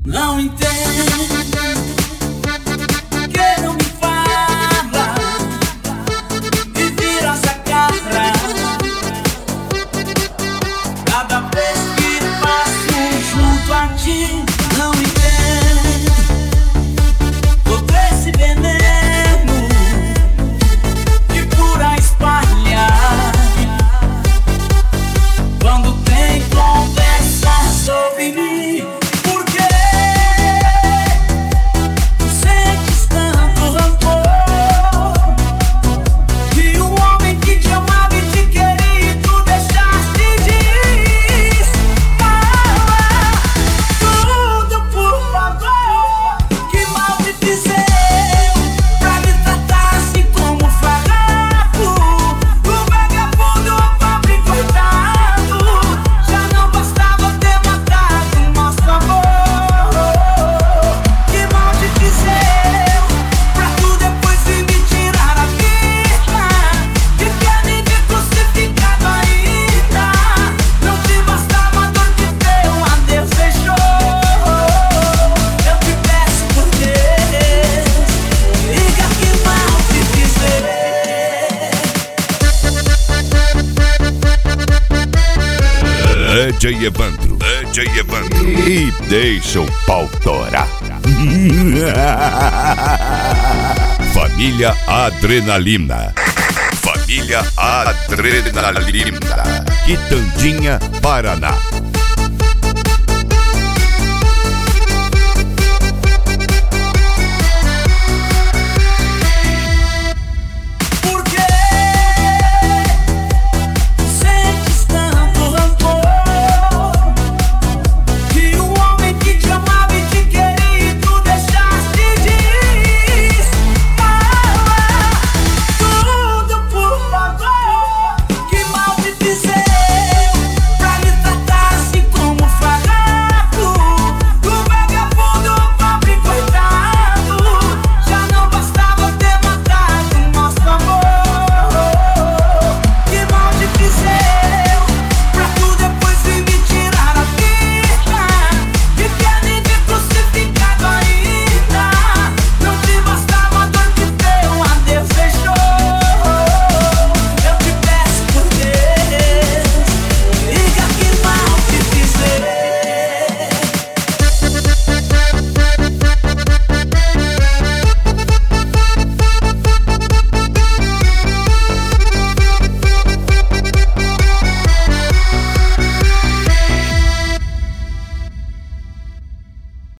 Não entendo que não me fala e vira essa cara. Cada vez que passo junto a ti, não entendo todo esse veneno que por aí espalha quando tem conversa sobre mim. DJ Evandro e deixa o pau torar. Família Adrenalina. Família Adrenalina. Quitandinha, Paraná.